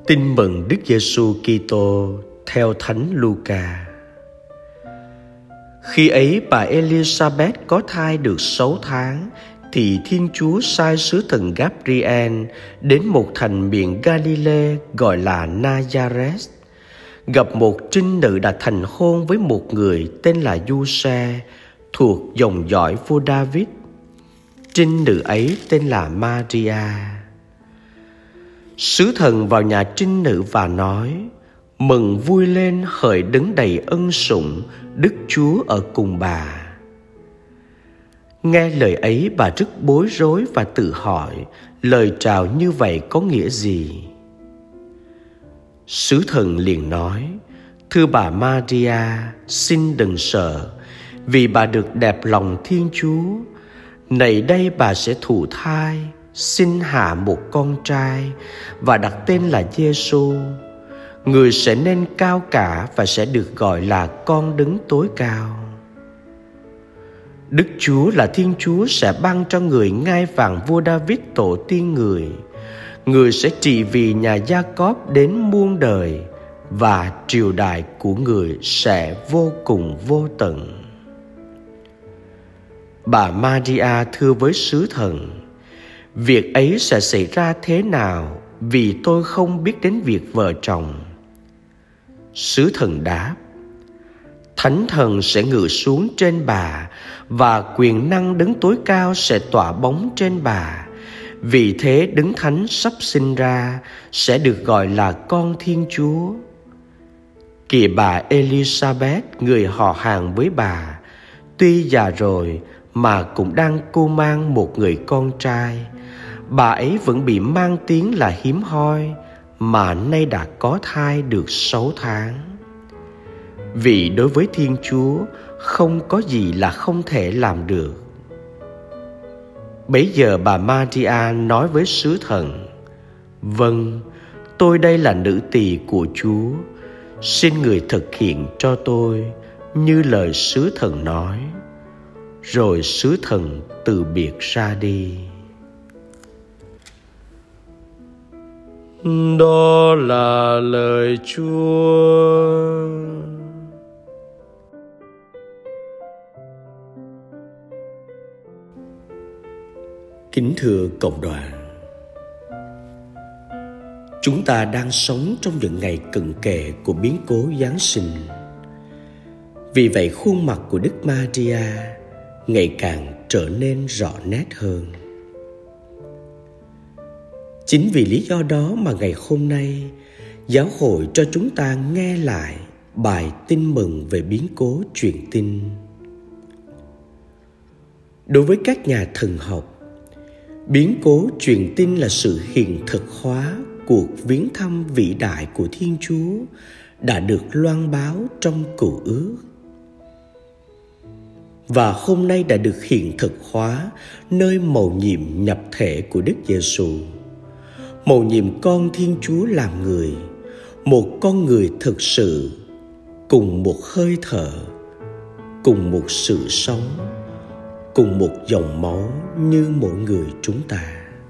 Tin mừng Đức Giêsu Kitô theo Thánh Luca. Khi ấy bà Elizabeth có thai được 6 tháng, thì Thiên Chúa sai sứ thần Gabriel đến một thành miền Galilee gọi là Nazareth, gặp một trinh nữ đã thành hôn với một người tên là Giuse, thuộc dòng dõi vua David. Trinh nữ ấy tên là Maria. Sứ thần vào nhà trinh nữ và nói: Mừng vui lên, hỡi đấng đầy ân sủng, Đức Chúa ở cùng bà. Nghe lời ấy, bà rất bối rối và tự hỏi lời chào như vậy có nghĩa gì. Sứ thần liền nói: Thưa bà Maria, xin đừng sợ, vì bà được đẹp lòng Thiên Chúa. Này đây bà sẽ thụ thai, sinh hạ một con trai và đặt tên là Giêsu. Người sẽ nên cao cả và sẽ được gọi là con Đấng Tối Cao. Đức Chúa là Thiên Chúa sẽ ban cho người ngai vàng vua David tổ tiên người. Người sẽ trị vì nhà Gia-cốp đến muôn đời, và triều đại của người sẽ vô cùng vô tận. Bà Maria thưa với sứ thần: Việc ấy sẽ xảy ra thế nào, vì tôi không biết đến việc vợ chồng. Sứ thần đáp: Thánh thần sẽ ngự xuống trên bà, và quyền năng Đấng Tối Cao sẽ tỏa bóng trên bà. Vì thế Đấng Thánh sắp sinh ra sẽ được gọi là con Thiên Chúa. Kìa bà Elizabeth, người họ hàng với bà, tuy già rồi mà cũng đang cưu mang một người con trai. Bà ấy vẫn bị mang tiếng là hiếm hoi, mà nay đã có thai được 6 tháng. Vì đối với Thiên Chúa không có gì là không thể làm được. Bấy giờ bà Maria nói với sứ thần: Vâng, tôi đây là nữ tỳ của Chúa, xin người thực hiện cho tôi như lời sứ thần nói. Rồi sứ thần từ biệt ra đi. Đó là lời Chúa. Kính thưa cộng đoàn, chúng ta đang sống trong những ngày cận kề của biến cố Giáng sinh. Vì vậy khuôn mặt của Đức Maria ngày càng trở nên rõ nét hơn. Chính vì lý do đó mà ngày hôm nay, giáo hội cho chúng ta nghe lại bài tin mừng về biến cố truyền tin. Đối với các nhà thần học, biến cố truyền tin là sự hiện thực hóa cuộc viếng thăm vĩ đại của Thiên Chúa đã được loan báo trong Cựu Ước, và hôm nay đã được hiện thực hóa nơi mầu nhiệm nhập thể của Đức Giêsu, mầu nhiệm con Thiên Chúa làm người, một con người thực sự, cùng một hơi thở, cùng một sự sống, cùng một dòng máu như mỗi người chúng ta.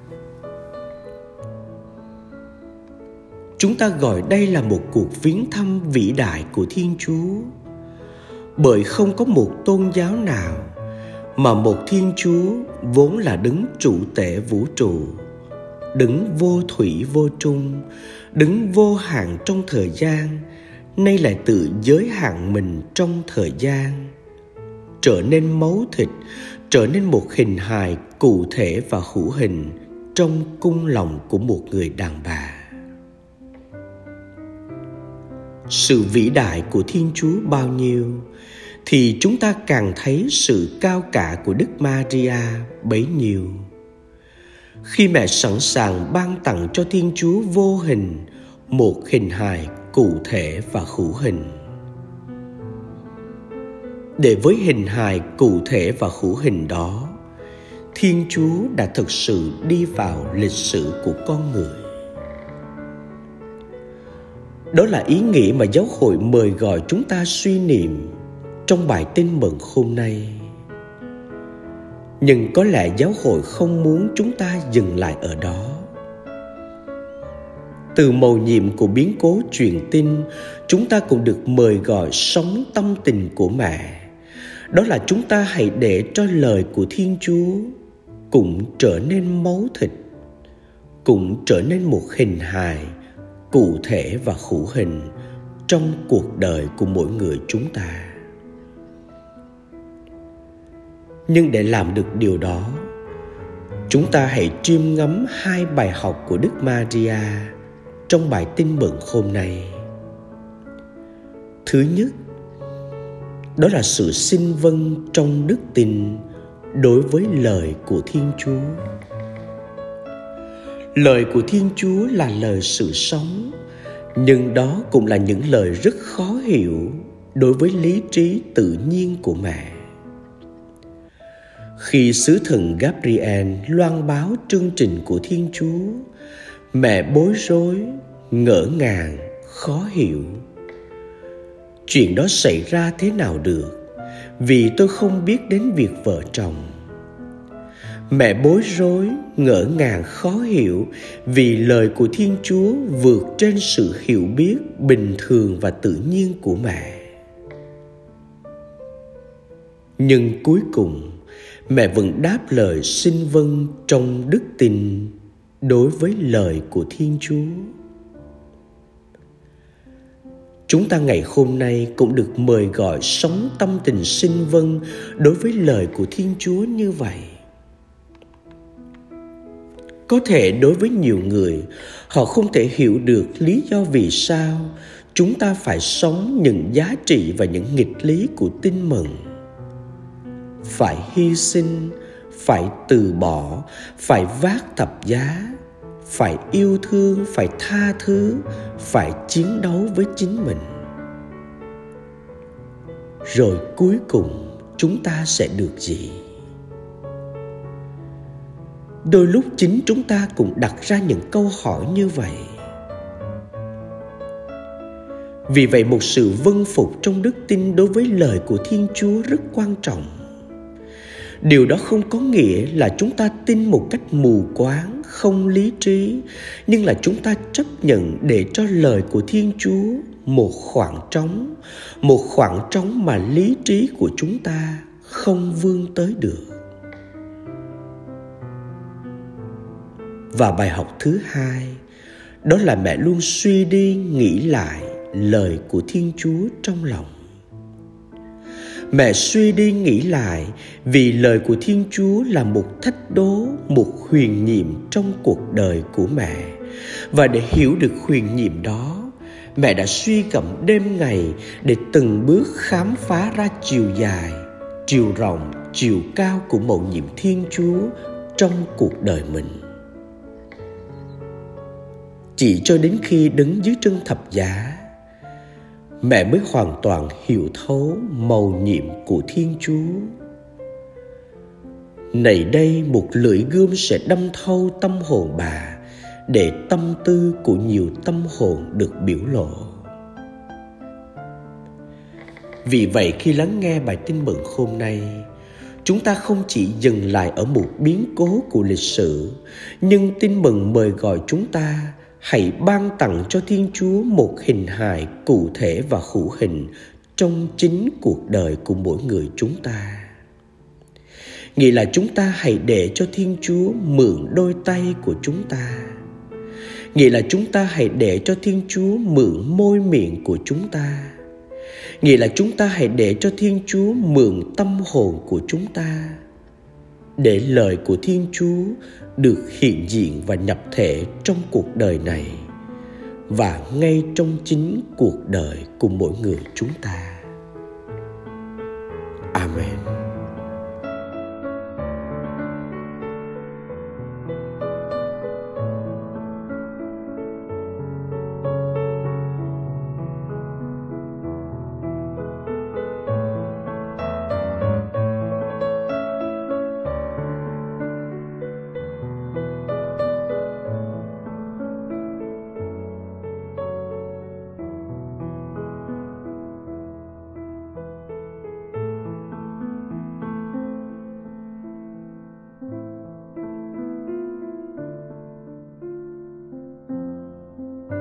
Chúng ta gọi đây là một cuộc viếng thăm vĩ đại của Thiên Chúa, bởi không có một tôn giáo nào mà một Thiên Chúa vốn là đấng trụ tể vũ trụ, đấng vô thủy vô trung, đấng vô hạn trong thời gian, nay lại tự giới hạn mình trong thời gian, trở nên máu thịt, trở nên một hình hài cụ thể và hữu hình trong cung lòng của một người đàn bà. Sự vĩ đại của Thiên Chúa bao nhiêu, thì chúng ta càng thấy sự cao cả của Đức Maria bấy nhiêu. Khi mẹ sẵn sàng ban tặng cho Thiên Chúa vô hình một hình hài cụ thể và hữu hình, để với hình hài cụ thể và hữu hình đó, Thiên Chúa đã thực sự đi vào lịch sử của con người. Đó là ý nghĩa mà giáo hội mời gọi chúng ta suy niệm trong bài tin mừng hôm nay. Nhưng có lẽ giáo hội không muốn chúng ta dừng lại ở đó. từ mầu nhiệm của biến cố truyền tin, chúng ta cũng được mời gọi sống tâm tình của mẹ. Đó là chúng ta hãy để cho lời của Thiên Chúa cũng trở nên máu thịt, cũng trở nên một hình hài cụ thể và hữu hình trong cuộc đời của mỗi người chúng ta. Nhưng để làm được điều đó, chúng ta hãy chiêm ngắm 2 bài học của Đức Maria trong bài tin mừng hôm nay. Thứ nhất, đó là sự xin vâng trong đức tin đối với lời của Thiên Chúa. Lời của Thiên Chúa là lời sự sống, nhưng đó cũng là những lời rất khó hiểu đối với lý trí tự nhiên của mẹ. Khi sứ thần Gabriel loan báo chương trình của Thiên Chúa, mẹ bối rối, ngỡ ngàng, khó hiểu. Chuyện đó xảy ra thế nào được, vì tôi không biết đến việc vợ chồng. Mẹ bối rối, ngỡ ngàng, khó hiểu vì lời của Thiên Chúa vượt trên sự hiểu biết bình thường và tự nhiên của mẹ. Nhưng cuối cùng, mẹ vẫn đáp lời xin vâng trong đức tin đối với lời của Thiên Chúa. Chúng ta ngày hôm nay cũng được mời gọi sống tâm tình xin vâng đối với lời của Thiên Chúa như vậy. Có thể đối với nhiều người, họ không thể hiểu được lý do vì sao chúng ta phải sống những giá trị và những nghịch lý của tin mừng. Phải hy sinh, phải từ bỏ, phải vác thập giá, phải yêu thương, phải tha thứ, phải chiến đấu với chính mình. Rồi cuối cùng chúng ta sẽ được gì? Đôi lúc chính chúng ta cũng đặt ra những câu hỏi như vậy. Vì vậy một sự vâng phục trong đức tin đối với lời của Thiên Chúa rất quan trọng. Điều đó không có nghĩa là chúng ta tin một cách mù quáng, không lý trí, nhưng là chúng ta chấp nhận để cho lời của Thiên Chúa một khoảng trống mà lý trí của chúng ta không vươn tới được. Và bài học thứ hai, đó là mẹ luôn suy đi nghĩ lại lời của Thiên Chúa trong lòng. Mẹ suy đi nghĩ lại vì lời của Thiên Chúa là một thách đố, một huyền nhiệm trong cuộc đời của mẹ. Và để hiểu được huyền nhiệm đó, mẹ đã suy gẫm đêm ngày để từng bước khám phá ra chiều dài, chiều rộng, chiều cao của mầu nhiệm Thiên Chúa trong cuộc đời mình. Chỉ cho đến khi đứng dưới chân thập giá, mẹ mới hoàn toàn hiểu thấu mầu nhiệm của Thiên Chúa. Này đây một lưỡi gươm sẽ đâm thâu tâm hồn bà, để tâm tư của nhiều tâm hồn được biểu lộ. Vì vậy khi lắng nghe bài tin mừng hôm nay, chúng ta không chỉ dừng lại ở một biến cố của lịch sử, nhưng tin mừng mời gọi chúng ta hãy ban tặng cho Thiên Chúa một hình hài cụ thể và hữu hình trong chính cuộc đời của mỗi người chúng ta. Nghĩa là chúng ta hãy để cho Thiên Chúa mượn đôi tay của chúng ta. Nghĩa là chúng ta hãy để cho Thiên Chúa mượn môi miệng của chúng ta. Nghĩa là chúng ta hãy để cho Thiên Chúa mượn tâm hồn của chúng ta, để lời của Thiên Chúa được hiện diện và nhập thể trong cuộc đời này và ngay trong chính cuộc đời của mỗi người chúng ta. Amen.